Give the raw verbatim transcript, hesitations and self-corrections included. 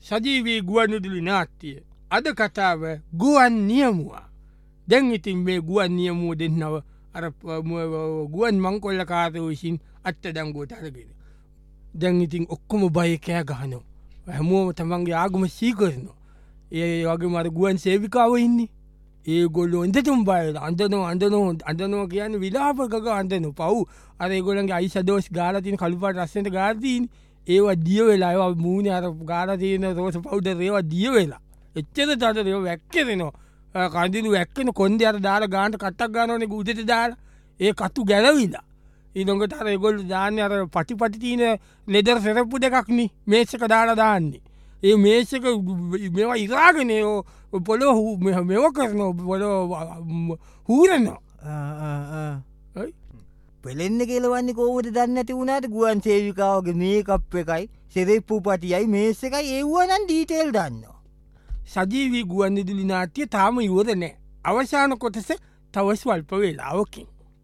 සජීවී ගුවන්විදුලි නාට්‍ය අද කතාව ගුවන් නියමුවා. දැන් ඉතින් මේ ගුවන් නියමුව දෙන්නව අර ගුවන් මංකොල්ලකාරයෝ විසින් අත්අඩංගුවට අරගෙන. දැන් ඉතින් ඔක්කොම බය කෑ ගහනවා. හැමෝම තමන්ගේ ආගම සීකරනවා. ඒ වගේම අර ගුවන් සේවිකාවෝ ඉන්නේ. ඒගොල්ලෝ හොඳටම බයද අඬනවා අඬනවා අඬනවා කියන්නේ විලාප ගග අඬනවා. පව් අර ඒගොල්ලන්ගේ අයිෂඩෝස් ගාලා තියෙන කළු පාට රස්සෙන්ට ගාලා තියෙන්නේ. ඒවා දිය වෙලා ඒවා මූණේ අර ගාලා තියෙන රෝස පවුඩර් ඒවා දිය වෙලා. එච්චර තද ඒවා වැක්කෙනවා. කඳිනු වැක්කෙන කොන්දේ අර දාලා ගානට කට්ටක් ගන්නවනේ උදේට දාලා. ඒ කතු ගැලවිලා. ඊළඟට අර ඒගොල්ලෝ දාන්නේ අර පටි පටි තියෙන ලෙදර් සෙරප්පු දෙකක් නේ මේසෙක දාලා දාන්නේ. ඒ මේසෙක මේවා ඉරාගෙන ඒ පොළොව මේව කරනවා පොළොව හූරනවා. ආ ආ ආ පෙලෙන්න කියලවන්නේ කොහොමද දන්නේ නැති වුණාට ගුවන් සේවිකාවගේ මේකප් එකයි සෙරප්පු පටියයි මේස් එකයි ඒව නම් ඩීටේල් දන්නවා. සජීවී ගුවන්විදුලි නාට්‍ය තාම ඉවර නෑ. අවසාන කොටස තව ස්වල්ප වේලාවකින්.